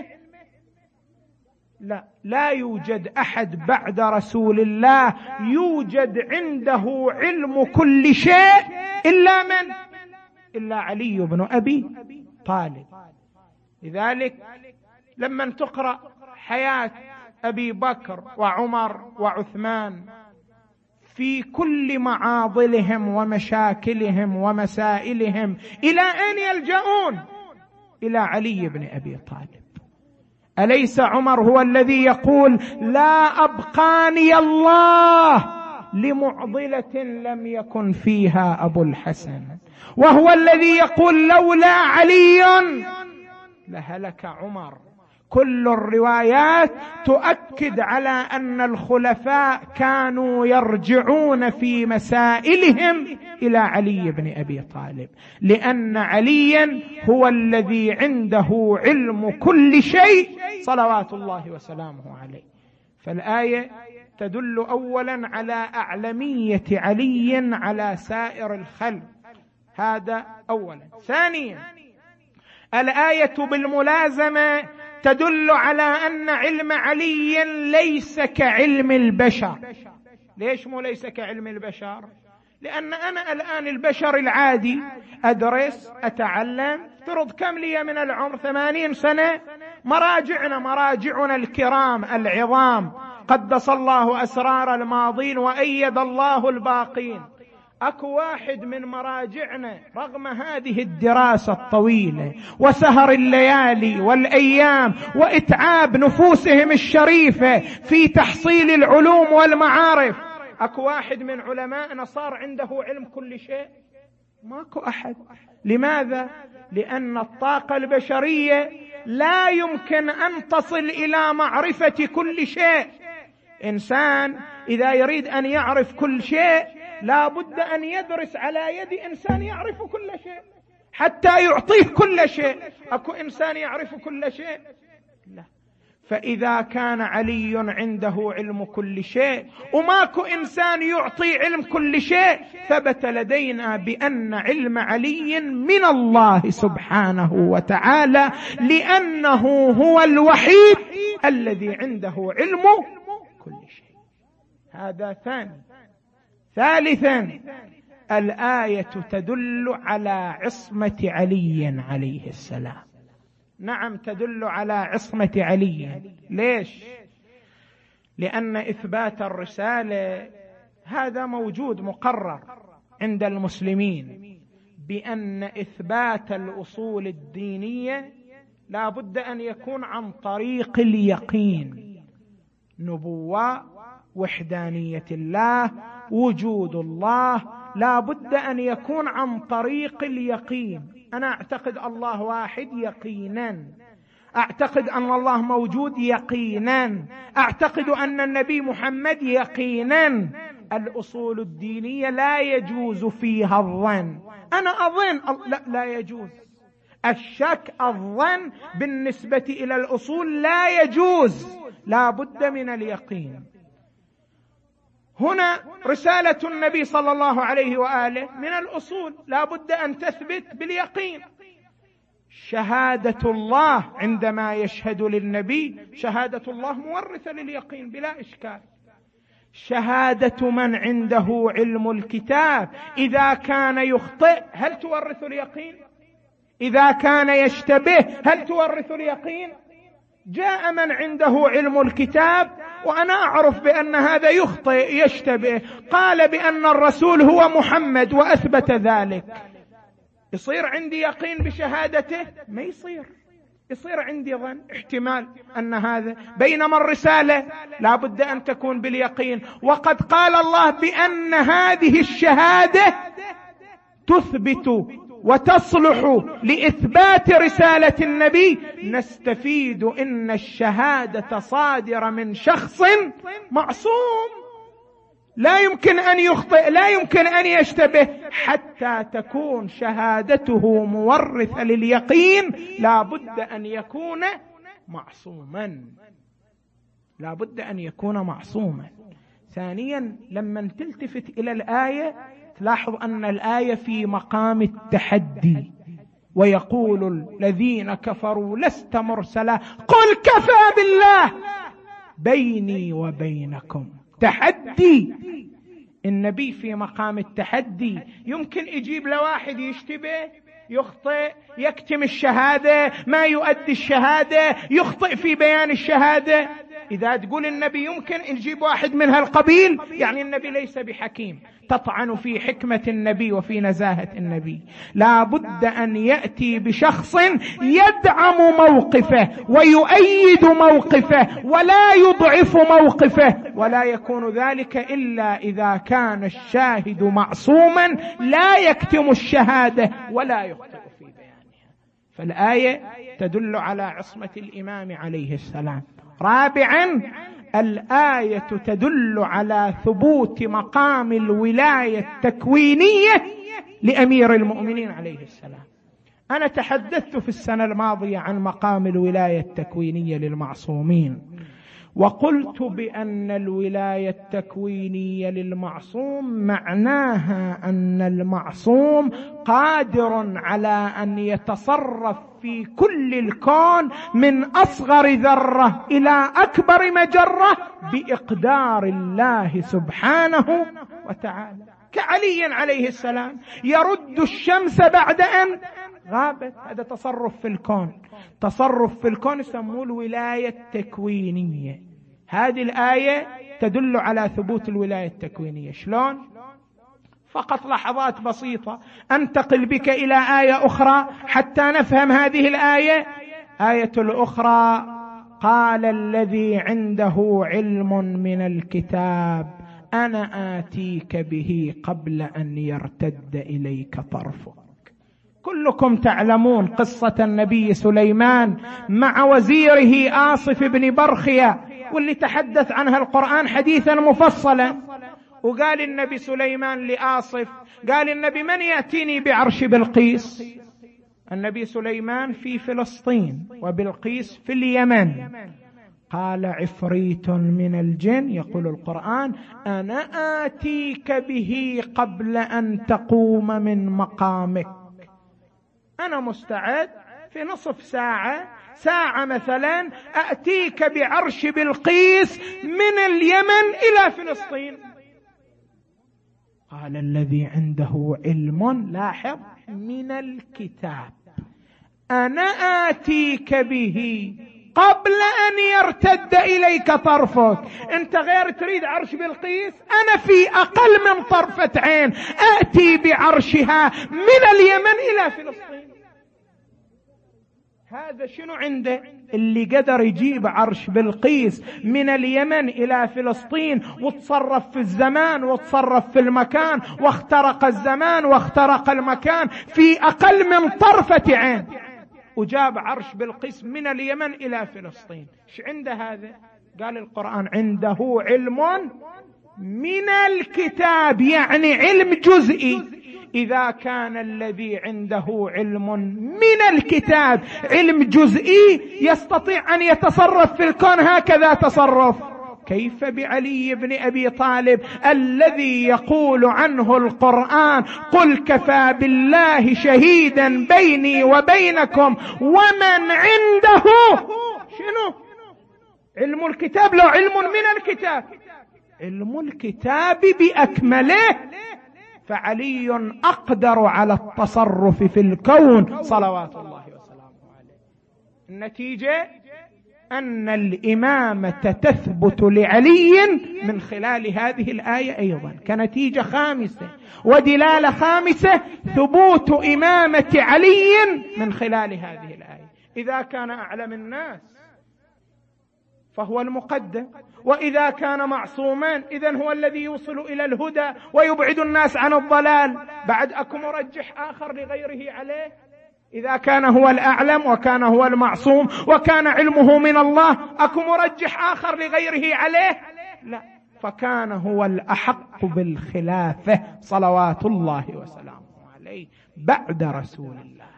لا يوجد أحد بعد رسول الله يوجد عنده علم كل شيء إلا من؟ إلا علي بن أبي طالب. لذلك لما تقرأ حياة أبي بكر وعمر وعثمان في كل معاضلهم ومشاكلهم ومسائلهم، إلى أين يلجؤون؟ إلى علي بن أبي طالب. أليس عمر هو الذي يقول: لا أبقاني الله لمعضلة لم يكن فيها أبو الحسن، وهو الذي يقول: لولا علي لهلك عمر. كل الروايات تؤكد على أن الخلفاء كانوا يرجعون في مسائلهم إلى علي بن أبي طالب، لأن عليا هو الذي عنده علم كل شيء صلوات الله وسلامه عليه. فالآية تدل أولا على أعلمية علي على سائر الخلق، هذا أولا. ثانيا، الآية بالملازمة تدل على أن علم علي ليس كعلم البشر. ليش مو ليس كعلم البشر؟ لأن أنا الآن البشر العادي أدرس أتعلم، افترض كم لي من العمر 80 سنة، مراجعنا الكرام العظام قدس الله أسرار الماضين وأيد الله الباقين، أكو واحد من مراجعنا رغم هذه الدراسة الطويلة وسهر الليالي والأيام وإتعاب نفوسهم الشريفة في تحصيل العلوم والمعارف، أكو واحد من علمائنا صار عنده علم كل شيء؟ ماكو أحد. لماذا؟ لأن الطاقة البشرية لا يمكن أن تصل إلى معرفة كل شيء. إنسان إذا يريد أن يعرف كل شيء لا بد أن يدرس على يد إنسان يعرف كل شيء حتى يعطيه كل شيء. أكو إنسان يعرف كل شيء؟ لا. فإذا كان علي عنده علم كل شيء وماكو إنسان يعطي علم كل شيء، ثبت لدينا بأن علم علي من الله سبحانه وتعالى، لأنه هو الوحيد الذي عنده علم كل شيء. هذا ثاني. ثالثا، الآية تدل على عصمة علي عليه السلام. نعم، تدل على عصمة علي. ليش؟ لأن إثبات الرسالة هذا موجود مقرر عند المسلمين، بأن إثبات الأصول الدينية لا بد أن يكون عن طريق اليقين. نبوة، وحدانية الله، وجود الله، لا بد أن يكون عن طريق اليقين. أنا أعتقد الله واحد يقينا، أعتقد أن الله موجود يقينا، أعتقد أن النبي محمد يقينا. الأصول الدينية لا يجوز فيها الظن. أنا أظن، لا يجوز. الشك، الظن بالنسبة إلى الأصول لا يجوز، لا بد من اليقين. هنا رسالة النبي صلى الله عليه وآله من الأصول، لا بد أن تثبت باليقين. شهادة الله عندما يشهد للنبي، شهادة الله مورثة لليقين بلا إشكال. شهادة من عنده علم الكتاب إذا كان يخطئ هل تورث اليقين؟ إذا كان يشتبه هل تورث اليقين؟ جاء من عنده علم الكتاب وأنا أعرف بأن هذا يخطئ يشتبه، قال بأن الرسول هو محمد وأثبت ذلك، يصير عندي يقين بشهادته؟ ما يصير عندي ظن، احتمال أن هذا. بينما الرسالة لا بد أن تكون باليقين. وقد قال الله بأن هذه الشهادة تثبت وتصلح لإثبات رسالة النبي. نستفيد إن الشهادة صادرة من شخص معصوم، لا يمكن أن يخطئ، لا يمكن أن يشتبه. حتى تكون شهادته مورثة لليقين لا بد أن يكون معصوما، لا بد أن يكون معصوما. ثانيا، لما تلتفت إلى الآية تلاحظ أن الآية في مقام التحدي. ويقول الذين كفروا لست مرسلا قل كفى بالله بيني وبينكم. تحدي. النبي في مقام التحدي. يمكن يجيب لواحد يشتبه، يخطئ، يكتم الشهادة، ما يؤدي الشهادة، يخطئ في بيان الشهادة. إذا تقول النبي يمكن نجيب واحد من هالقبيل، يعني النبي ليس بحكيم، تطعن في حكمة النبي وفي نزاهة النبي. لا بد أن يأتي بشخص يدعم موقفه ويؤيد موقفه ولا يضعف موقفه، ولا يكون ذلك إلا إذا كان الشاهد معصوما لا يكتم الشهادة ولا يخطئ في بيانها. فالآية تدل على عصمة الإمام عليه السلام. رابعا، الآية تدل على ثبوت مقام الولاية التكوينية لأمير المؤمنين عليه السلام. أنا تحدثت في السنة الماضية عن مقام الولاية التكوينية للمعصومين، وقلت بأن الولاية التكوينية للمعصوم معناها أن المعصوم قادر على أن يتصرف في كل الكون من أصغر ذرة إلى أكبر مجرة بإقدار الله سبحانه وتعالى. كعلي عليه السلام يرد الشمس بعد أن غابت، هذا تصرف في الكون. تصرف في الكون يسموه الولاية التكوينية. هذه الآية تدل على ثبوت الولاية التكوينية. شلون؟ فقط لحظات بسيطة أنتقل بك إلى آية أخرى حتى نفهم هذه الآية. آية الأخرى: قال الذي عنده علم من الكتاب أنا آتيك به قبل أن يرتد إليك طرفك. كلكم تعلمون قصة النبي سليمان مع وزيره آصف بن برخية، واللي تحدث عنها القرآن حديثا مفصلا. وقال النبي سليمان لآصف، قال النبي: من يأتيني بعرش بلقيس؟ النبي سليمان في فلسطين وبلقيس في اليمن. قال عفريت من الجن، يقول القرآن: أنا آتيك به قبل أن تقوم من مقامك. أنا مستعد في نصف ساعة مثلا أتيك بعرش بلقيس من اليمن إلى فلسطين. قال: الذي عنده علم، لاحظ، من الكتاب، أنا آتيك به قبل أن يرتد إليك طرفك. أنت غير تريد عرش بلقيس، أنا في أقل من طرفة عين آتي بعرشها من اليمن إلى فلسطين. هذا شنو عنده؟ اللي قدر يجيب عرش بلقيس من اليمن إلى فلسطين، وتصرف في الزمان وتصرف في المكان، واخترق الزمان واخترق المكان في أقل من طرفة عين، وجاب عرش بلقيس من اليمن إلى فلسطين. ايش عنده هذا؟ قال القرآن: عنده علم من الكتاب، يعني علم جزئي. إذا كان الذي عنده علم من الكتاب علم جزئي، يستطيع أن يتصرف في الكون هكذا تصرف، كيف بعلي بن أبي طالب الذي يقول عنه القرآن: قل كفى بالله شهيدا بيني وبينكم ومن عنده شنو؟ علم الكتاب. لو علم من الكتاب، علم الكتاب بأكمله، فعلي أقدر على التصرف في الكون صلوات الله وسلامه عليه. النتيجة أن الإمامة تثبت لعلي من خلال هذه الآية أيضا، كنتيجة خامسة ودلالة خامسة: ثبوت إمامة علي من خلال هذه الآية. إذا كان أعلم الناس فهو المقدم، وإذا كان معصوما إذن هو الذي يوصل إلى الهدى ويبعد الناس عن الضلال. بعد أكو مرجح آخر لغيره عليه؟ إذا كان هو الأعلم وكان هو المعصوم وكان علمه من الله، أكو مرجح آخر لغيره عليه؟ لا، فكان هو الأحق بالخلافة صلوات الله وسلامه عليه بعد رسول الله.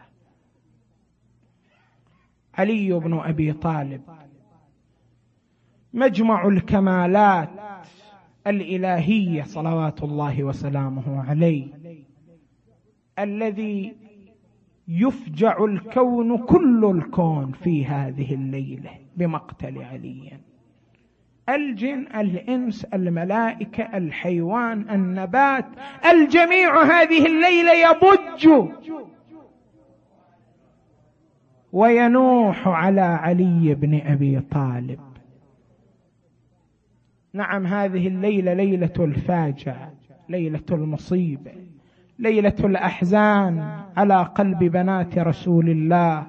علي بن أبي طالب مجمع الكمالات الإلهية صلوات الله وسلامه عليه، الذي يفجع الكون، كل الكون في هذه الليلة بمقتل علي. الجن، الإنس، الملائكة، الحيوان، النبات، الجميع هذه الليلة يبج وينوح على علي بن أبي طالب. نعم، هذه الليلة ليلة الفاجعة، ليلة المصيبة، ليلة الأحزان على قلب بنات رسول الله.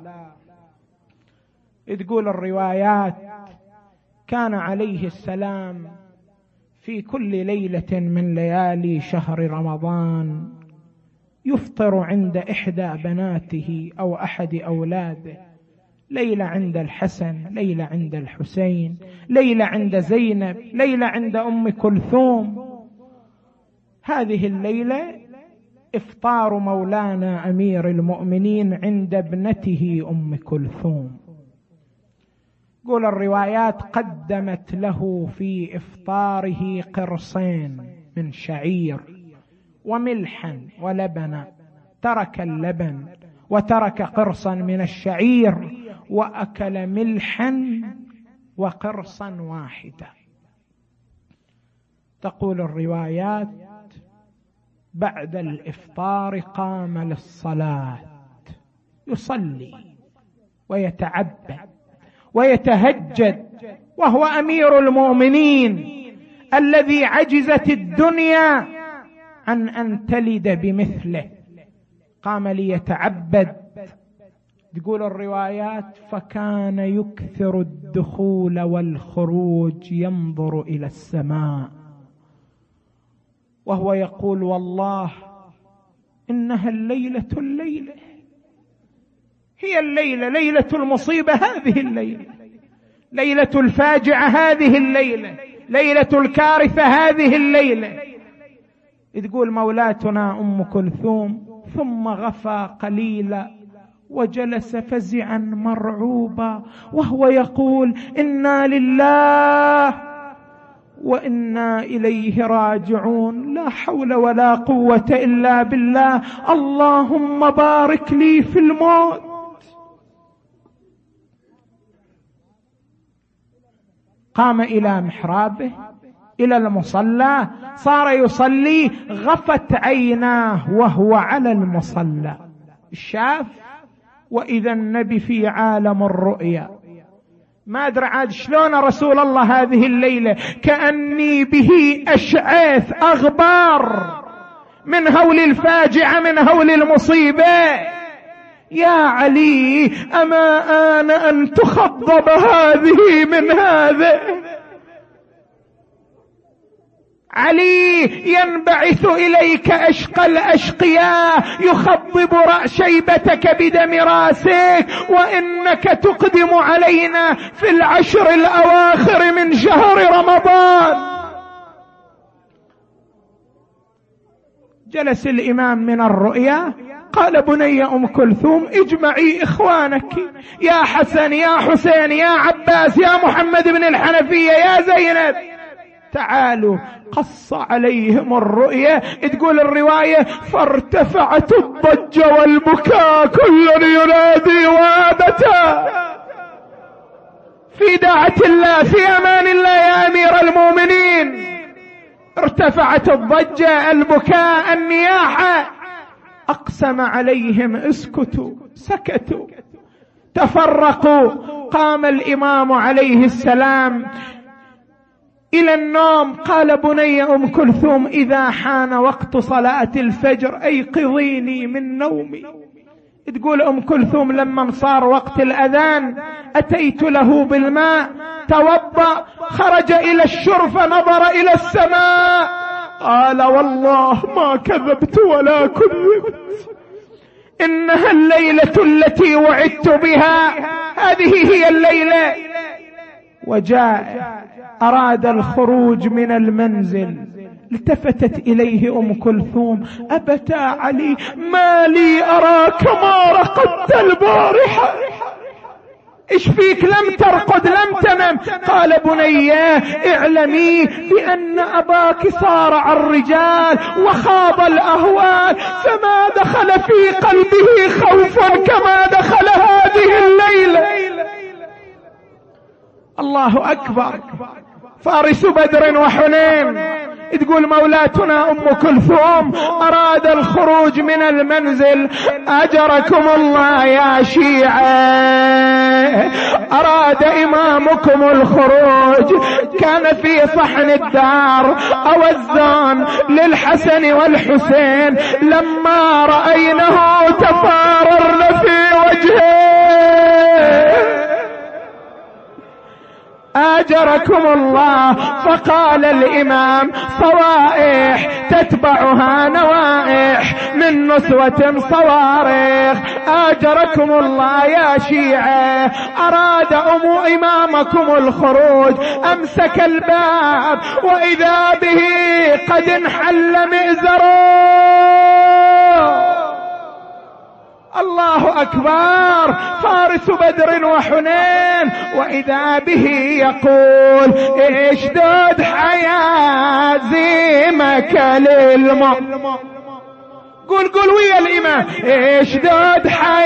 تقول الروايات: كان عليه السلام في كل ليلة من ليالي شهر رمضان يفطر عند إحدى بناته أو أحد أولاده، ليلة عند الحسن، ليلة عند الحسين، ليلة عند زينب، ليلة عند أم كلثوم. هذه الليلة إفطار مولانا أمير المؤمنين عند ابنته أم كلثوم. قول الروايات: قدمت له في إفطاره قرصين من شعير وملحا ولبنا، ترك اللبن وترك قرصا من الشعير وأكل ملحا وقرصا واحدا. تقول الروايات: بعد الإفطار قام للصلاة، يصلي ويتعبد ويتهجد، وهو أمير المؤمنين الذي عجزت الدنيا عن أن تلد بمثله، قام ليتعبد. تقول الروايات: فكان يكثر الدخول والخروج، ينظر إلى السماء وهو يقول: والله إنها الليلة هي الليلة، ليلة المصيبة هذه الليلة، ليلة الفاجعة هذه الليلة، ليلة الكارثة هذه الليلة. تقول مولاتنا أم كلثوم: ثم غفى قليلا وجلس فزعا مرعوبا وهو يقول: إنا لله وإنا إليه راجعون، لا حول ولا قوة إلا بالله، اللهم بارك لي في الموت. قام إلى محرابه، إلى المصلى، صار يصلي، غفت عيناه وهو على المصلى، شاف وإذا النبي في عالم الرؤيا. ما أدري عاد شلون رسول الله هذه الليلة كأني به أشعث أغبار من هول الفاجعة، من هول المصيبة. يا علي، أما آن أن تخضب هذه من هذا؟ علي ينبعث إليك أشقى الأشقياء، يخضب شيبتك بدم راسك، وإنك تقدم علينا في العشر الأواخر من شهر رمضان. جلس الإمام من الرؤيا، قال: بني أم كلثوم اجمعي إخوانك، يا حسن يا حسين يا عباس يا محمد بن الحنفية يا زينب، تعالوا. قص عليهم الرؤيا. تقول الرواية: فارتفعت الضجة والبكاء، كل ينادي وابتا. في داعة الله، في أمان الله يا أمير المؤمنين. ارتفعت الضجة، البكاء، النياحة. أقسم عليهم: اسكتوا، سكتوا، تفرقوا. قام الإمام عليه السلام إلى النوم. قال: بني أم كلثوم إذا حان وقت صلاة الفجر أيقظيني من نومي. تقول أم كلثوم: لما صار وقت الأذان أتيت له بالماء، توضأ، خرج إلى الشرفة، نظر إلى السماء، قال: والله ما كذبت ولا كذبت، إنها الليلة التي وعدت بها، هذه هي الليلة. وجاء أراد الخروج من المنزل، التفتت إليه أم كلثوم: أبتا علي، ما لي أراك ما رقدت البارحة، إيش فيك لم ترقد لم تنم؟ قال: بنياه اعلمي بأن أباك صارع الرجال وخاض الأهوال، فما دخل في قلبه خوف كما دخل هذه الليلة. الله أكبر. فارس بدر وحنين. تقول مولاتنا أم كلثوم: أراد الخروج من المنزل، أجركم الله يا شيعة، أراد إمامكم الخروج، كان في صحن الدار أوزان للحسن والحسين، لما رأينه تفاررن في وجهه، آجركم الله. فقال الإمام: صوائح تتبعها نوائح، من نسوة صواريخ، آجركم الله يا شيعة، أراد إمامكم الخروج، أمسك الباب وإذا به قد انحل مئزره. الله أكبر. فارس بدر وحنين، وإذا به يقول: اشدد حيازيمك للموت. قول ويا الإمام: اشدد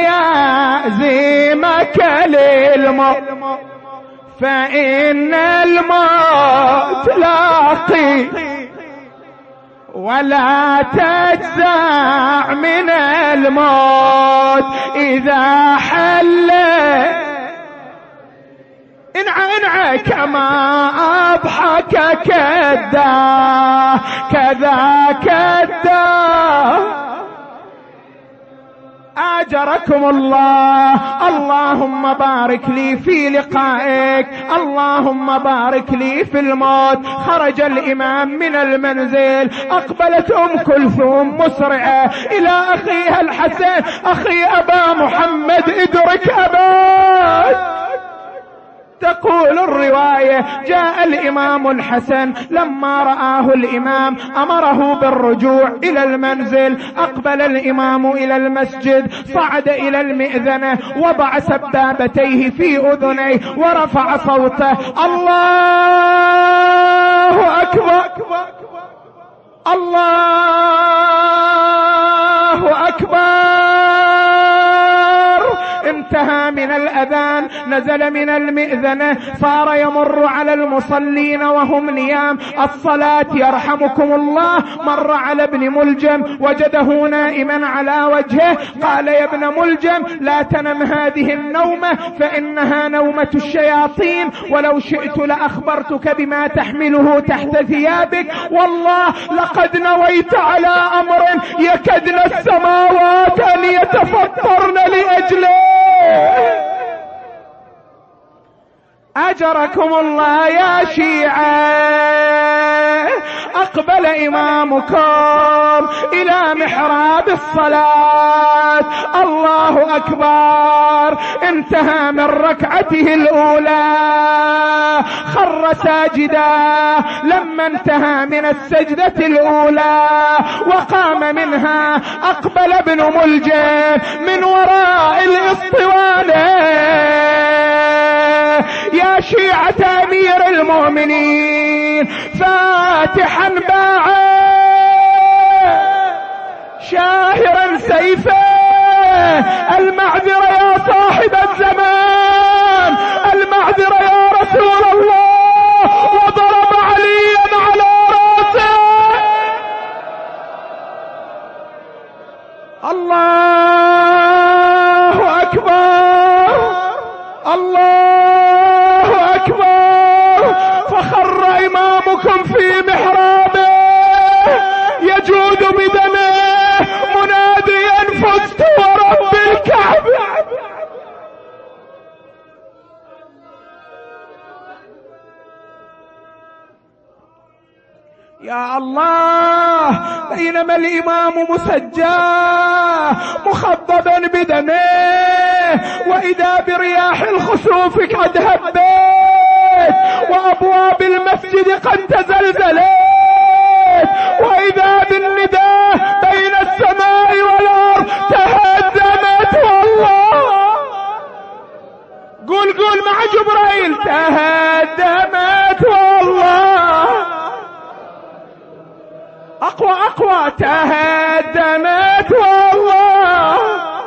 حيازيمك للموت، فإن الموت لاقي ولا تجزع من الموت إذا حل. انعى كما أضحك كدا كذاك الدا. آجركم الله. اللهم بارك لي في لقائك، اللهم بارك لي في الموت. خرج الإمام من المنزل، أقبلت أم كلثوم مسرعة إلى أخيها الحسن: أخي أبا محمد، ادرك أباك. تقول الرواية: جاء الإمام الحسن، لما رآه الإمام أمره بالرجوع إلى المنزل. أقبل الإمام إلى المسجد، صعد إلى المئذنة، وضع سبابتيه في أذنيه ورفع صوته: الله أكبر، الله أكبر. انتهى من الأذان، نزل من المئذنة، صار يمر على المصلين وهم نيام الصلاة يرحمكم الله. مر على ابن ملجم وجده نائما على وجهه، قال: يا ابن ملجم، لا تنم هذه النومة فإنها نومة الشياطين، ولو شئت لأخبرتك بما تحمله تحت ثيابك. والله لقد نويت على أمر يكدن السماوات أن يتفطرن لأجله. أجركم الله يا شيعة. أقبل إمامكم إلى محراب الصلاة، الله أكبر. انتهى من ركعته الأولى، خر ساجدا. لما انتهى من السجدة الأولى وقام منها، أقبل ابن ملجم من وراء الاسطوانة: يا شيعة أمير المؤمنين، فاتحا باعا شاهرا سيفا، المعذرة يا صاحب الزمان، المعذرة يا رسول الله، وضرب عليا على راسه. الله أكبر، الله أكبر. فخر إمامكم في محرابه يجود بدمه مناديا: فزت ورب الكعبة. يا الله، بينما الإمام مسجاه مخضبا بدمه، وإذا برياح الخسوف قد هبت، وأبواب المسجد قد تزلزلت، وإذا بالنداء بين السماء والأرض تهدمت. والله قول مع جبرائيل: تهدمت. والله أقوى، تهدمت. والله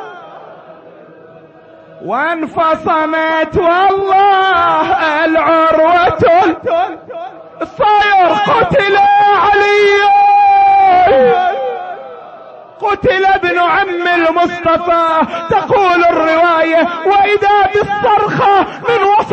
وانفصمت. والله العروة الصاير. قتل علي، قتل ابن عم المصطفى. تقول الرواية: وإذا بالصرخة من وسط